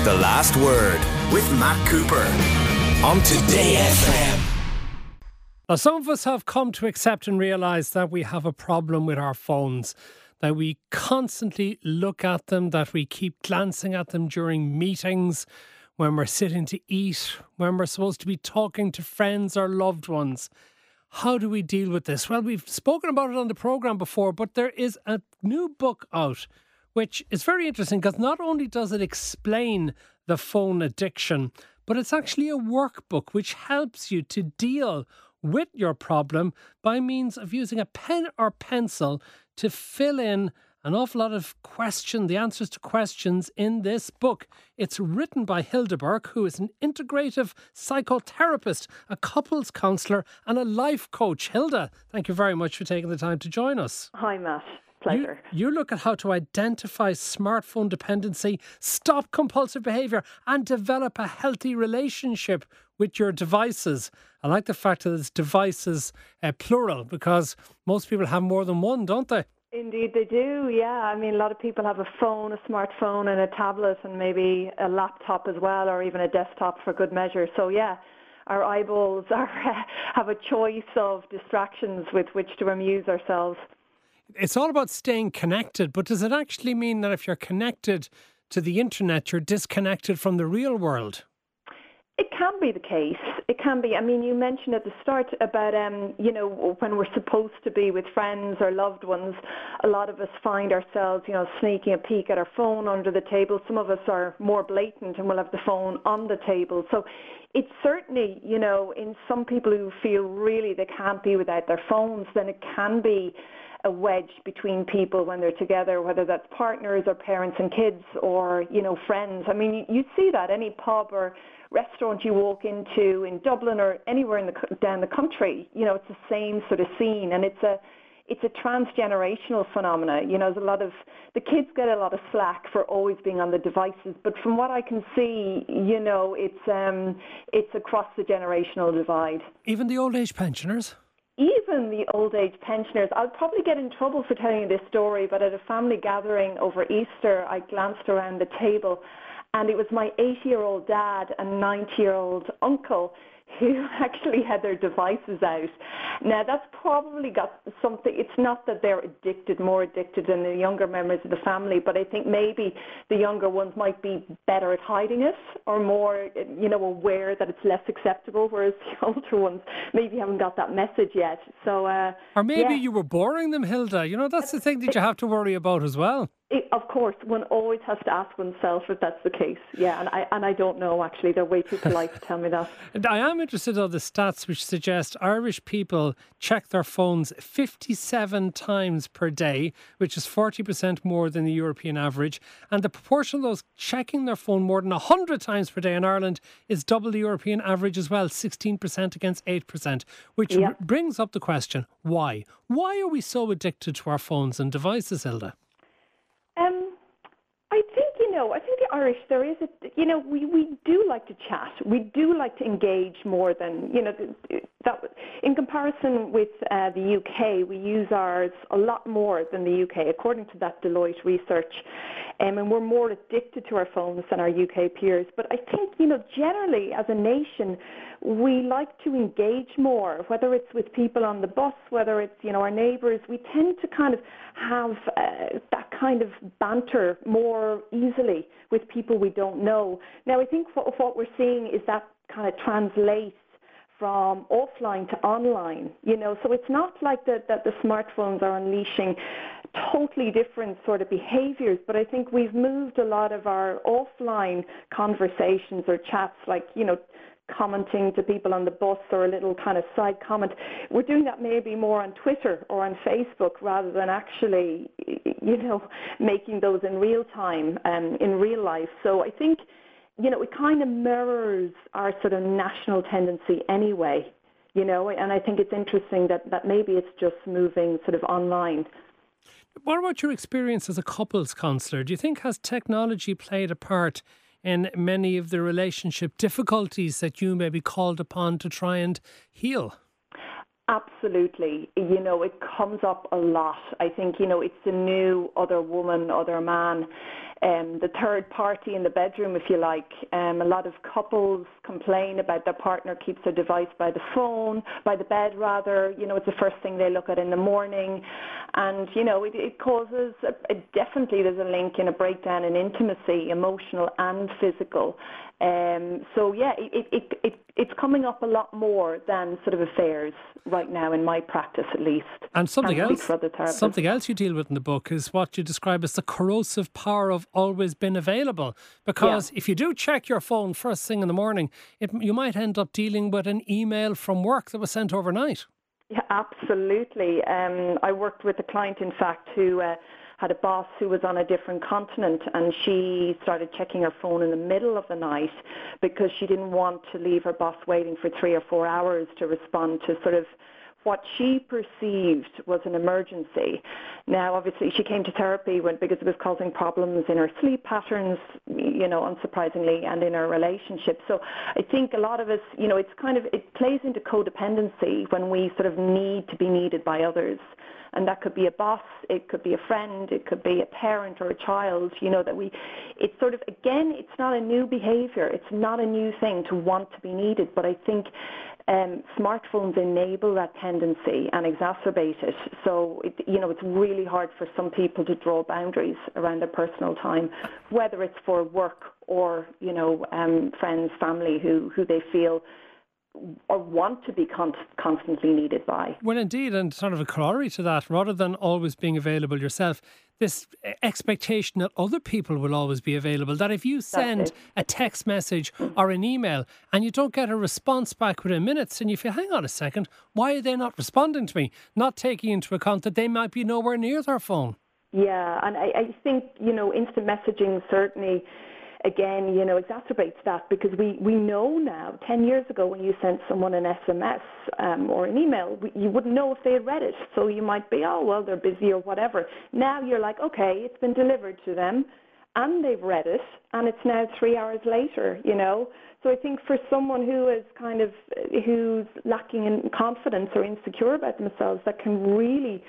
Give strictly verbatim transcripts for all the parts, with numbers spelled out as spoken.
The Last Word with Matt Cooper on Today F M. Now, some of us have come to accept and realise that we have a problem with our phones, that we constantly look at them, that we keep glancing at them during meetings, when we're sitting to eat, when we're supposed to be talking to friends or loved ones. How do we deal with this? Well, we've spoken about it on the programme before, but there is a new book out which is very interesting because not only does it explain the phone addiction, but it's actually a workbook which helps you to deal with your problem by means of using a pen or pencil to fill in an awful lot of questions, the answers to questions in this book. It's written by Hilda Burke, who is an integrative psychotherapist, a couples counsellor and a life coach. Hilda, thank you very much for taking the time to join us. Hi, Matt. Pleasure. You, you look at how to identify smartphone dependency, stop compulsive behaviour and develop a healthy relationship with your devices. I like the fact that it's devices uh, plural because most people have more than one, don't they? Indeed they do, yeah. I mean, a lot of people have a phone, a smartphone and a tablet and maybe a laptop as well, or even a desktop for good measure. So, yeah, our eyeballs are, have a choice of distractions with which to amuse ourselves. It's all about staying connected, but does it actually mean that if you're connected to the internet, you're disconnected from the real world? It can be the case. It can be. I mean, you mentioned at the start about, um, you know, when we're supposed to be with friends or loved ones, a lot of us find ourselves, you know, sneaking a peek at our phone under the table. Some of us are more blatant and will have the phone on the table. So it's certainly, you know, in some people who feel really they can't be without their phones, then it can be a wedge between people when they're together, whether that's partners or parents and kids or, you know, friends. I mean, you, you see that any pub or restaurant you walk into in Dublin or anywhere in the down the country, you know, it's the same sort of scene, and it's a it's a transgenerational phenomena. You know, there's a lot of the kids get a lot of slack for always being on the devices, but from what I can see, you know, it's um it's across the generational divide. Even the old age pensioners? Even the old age pensioners. I'll probably get in trouble for telling you this story, but at a family gathering over Easter, I glanced around the table and it was my eighty-year-old dad and ninety-year-old uncle who actually had their devices out. Now, that's probably got something, it's not that they're addicted, more addicted than the younger members of the family, but I think maybe the younger ones might be better at hiding it or more, you know, aware that it's less acceptable, whereas the older ones maybe haven't got that message yet. So, uh, Or maybe yeah. you were boring them, Hilda. You know, that's the thing that you have to worry about as well. It, of course, one always has to ask oneself if that's the case. Yeah, and I and I don't know, actually. They're way too polite to tell me that. And I am interested in the stats which suggest Irish people check their phones fifty-seven times per day, which is forty percent more than the European average. And the proportion of those checking their phone more than one hundred times per day in Ireland is double the European average as well, sixteen percent against eight percent, which Yeah. r- brings up the question, why? Why are we so addicted to our phones and devices, Hilda? Um, I think, you know, I think the Irish, there is, a, you know, we, we do like to chat. We do like to engage more than, you know, that in comparison with uh, the U K, we use ours a lot more than the U K, according to that Deloitte research. Um, and we're more addicted to our phones than our U K peers. But I think, you know, generally as a nation, we like to engage more, whether it's with people on the bus, whether it's, you know, our neighbours. We tend to kind of have uh, that kind of banter more easily with people we don't know. Now, I think what, what we're seeing is that kind of translates from offline to online, you know, so it's not like that that the smartphones are unleashing totally different sort of behaviours, but I think we've moved a lot of our offline conversations or chats, like, you know, commenting to people on the bus or a little kind of side comment. We're doing that maybe more on Twitter or on Facebook rather than actually, you know, making those in real time, um, in real life. So I think, you know, it kind of mirrors our sort of national tendency anyway, you know, and I think it's interesting that, that maybe it's just moving sort of online. What about your experience as a couples counsellor? Do you think has technology played a part in many of the relationship difficulties that you may be called upon to try and heal? Absolutely. You know, it comes up a lot. I think, you know, it's the new other woman, other man. um, the third party in the bedroom, if you like. Um, a lot of couples complain about their partner keeps their device by the phone, by the bed rather. You know, it's the first thing they look at in the morning. And, you know, it, it causes, a, it definitely there's a link in a breakdown in intimacy, emotional and physical. Um, so, yeah, it, it, it, it's coming up a lot more than sort of affairs right now, in my practice at least. And something Can't else, speak for other therapists. something else you deal with in the book is what you describe as the corrosive power of always been available. Because Yeah. if you do check your phone first thing in the morning, it, you might end up dealing with an email from work that was sent overnight. Yeah, absolutely. Um, I worked with a client, in fact, who uh, had a boss who was on a different continent, and she started checking her phone in the middle of the night because she didn't want to leave her boss waiting for three or four hours to respond to sort of what she perceived was an emergency. Now, obviously, she came to therapy when, because it was causing problems in her sleep patterns, you know, unsurprisingly, and in her relationship. So I think a lot of us, you know, it's kind of, it plays into codependency when we sort of need to be needed by others. And that could be a boss, it could be a friend, it could be a parent or a child, you know, that we, it's sort of, again, it's not a new behavior. It's not a new thing to want to be needed. But I think um, smartphones enable that tendency and exacerbate it. So, it, you know, it's really hard for some people to draw boundaries around their personal time, whether it's for work or, you know, um, friends, family who, who they feel or want to be con- constantly needed by. Well, indeed, and sort of a corollary to that, rather than always being available yourself, this expectation that other people will always be available, that if you send a text message or an email and you don't get a response back within minutes, and you feel, hang on a second, why are they not responding to me? Not taking into account that they might be nowhere near their phone. Yeah, and I, I think, you know, instant messaging certainly, again, you know, exacerbates that, because we, we know now, ten years ago when you sent someone an S M S um, or an email, we, you wouldn't know if they had read it. So you might be, oh, well, they're busy or whatever. Now you're like, okay, it's been delivered to them and they've read it, and it's now three hours later, you know. So I think for someone who is kind of, who's lacking in confidence or insecure about themselves, that can really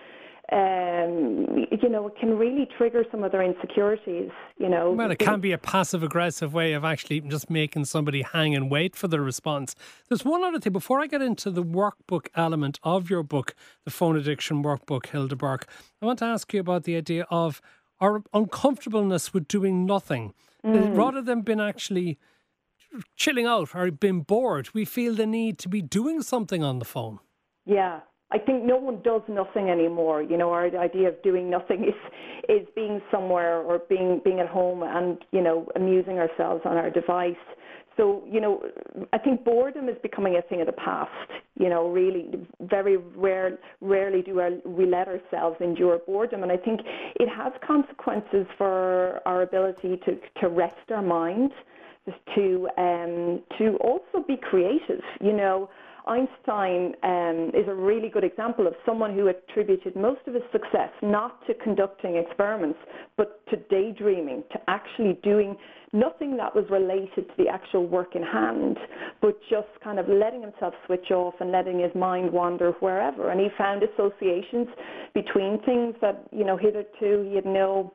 Um, you know, it can really trigger some of their insecurities, you know. Well, it can be a passive-aggressive way of actually just making somebody hang and wait for the response. There's one other thing. Before I get into the workbook element of your book, the Phone Addiction Workbook, Hilda Burke, I want to ask you about the idea of our uncomfortableness with doing nothing. Mm. Rather than being actually chilling out or being bored, we feel the need to be doing something on the phone. Yeah. I think no one does nothing anymore. You know, our idea of doing nothing is is being somewhere or being being at home and, you know, amusing ourselves on our device. So, you know, I think boredom is becoming a thing of the past. You know, really, very rare, rarely do we let ourselves endure boredom. And I think it has consequences for our ability to, to rest our mind, to um, to also be creative, you know. Einstein um, is a really good example of someone who attributed most of his success not to conducting experiments, but to daydreaming, to actually doing nothing that was related to the actual work in hand, but just kind of letting himself switch off and letting his mind wander wherever. And he found associations between things that, you know, hitherto he had no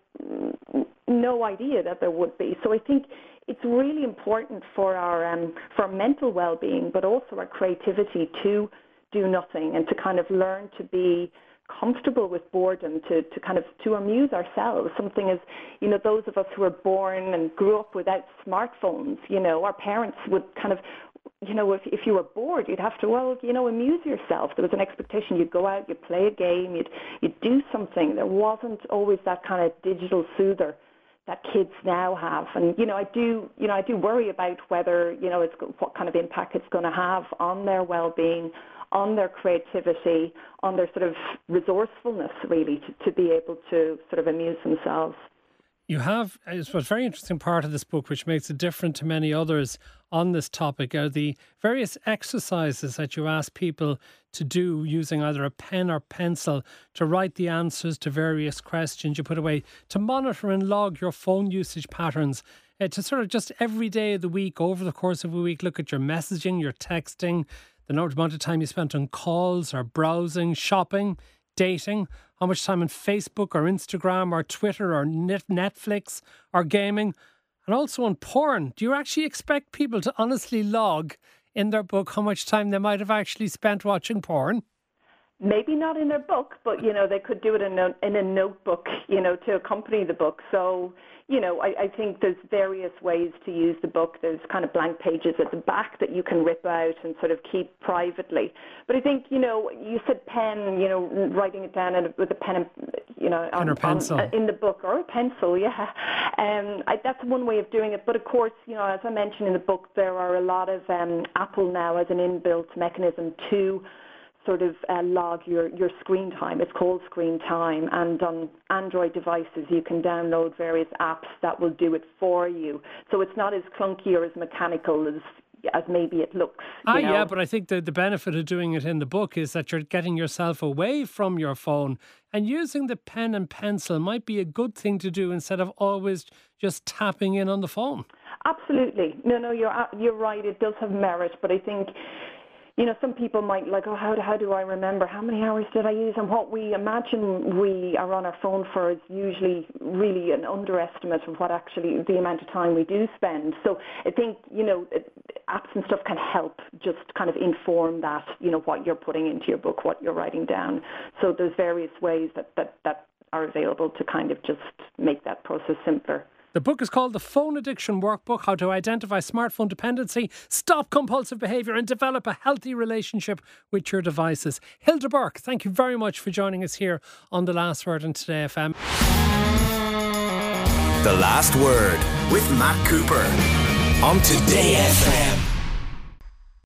no idea that there would be. So I think it's really important for our um, for our mental well-being, but also our creativity, to do nothing and to kind of learn to be comfortable with boredom, to, to kind of to amuse ourselves. Something is, you know, those of us who were born and grew up without smartphones, you know, our parents would kind of, you know, if if you were bored, you'd have to, well, you know, amuse yourself. There was an expectation. You'd go out, you'd play a game, you'd you'd do something. There wasn't always that kind of digital soother that kids now have. And, you know, I do, you know, I do worry about whether, you know, it's what kind of impact it's going to have on their well-being, on their creativity, on their sort of resourcefulness, really, to, to be able to sort of amuse themselves. You have, it's a very interesting part of this book, which makes it different to many others on this topic, are the various exercises that you ask people to do using either a pen or pencil to write the answers to various questions you put away, to monitor and log your phone usage patterns, uh, to sort of just every day of the week, over the course of a week, look at your messaging, your texting, the amount of time you spent on calls or browsing, shopping, dating, how much time on Facebook or Instagram or Twitter or Netflix or gaming, and also on porn. Do you actually expect people to honestly log in their book how much time they might have actually spent watching porn? Maybe not in their book, but, you know, they could do it in a, in a notebook, you know, to accompany the book. So, you know, I, I think there's various ways to use the book. There's kind of blank pages at the back that you can rip out and sort of keep privately. But I think, you know, you said pen, you know, writing it down with a pen, and, you know, on, pen or pencil. On, in the book, or a pencil, yeah. Um, I, that's one way of doing it. But of course, you know, as I mentioned in the book, there are a lot of um, Apple now as an inbuilt mechanism to sort of uh, log your, your screen time. It's called Screen Time, and on Android devices you can download various apps that will do it for you. So it's not as clunky or as mechanical as as maybe it looks. Ah, you know? yeah, but I think the, the benefit of doing it in the book is that you're getting yourself away from your phone, and using the pen and pencil might be a good thing to do instead of always just tapping in on the phone. Absolutely. No, no, you're you're right. It does have merit, but I think, you know, some people might like, oh, how, how do I remember? How many hours did I use? And what we imagine we are on our phone for is usually really an underestimate of what actually the amount of time we do spend. So I think, you know, apps and stuff can help just kind of inform that, you know, what you're putting into your book, what you're writing down. So there's various ways that, that, that are available to kind of just make that process simpler. The book is called The Phone Addiction Workbook, How to Identify Smartphone Dependency, Stop Compulsive Behaviour and Develop a Healthy Relationship with Your Devices. Hilda Burke, thank you very much for joining us here on The Last Word on Today F M. The Last Word with Matt Cooper on Today F M.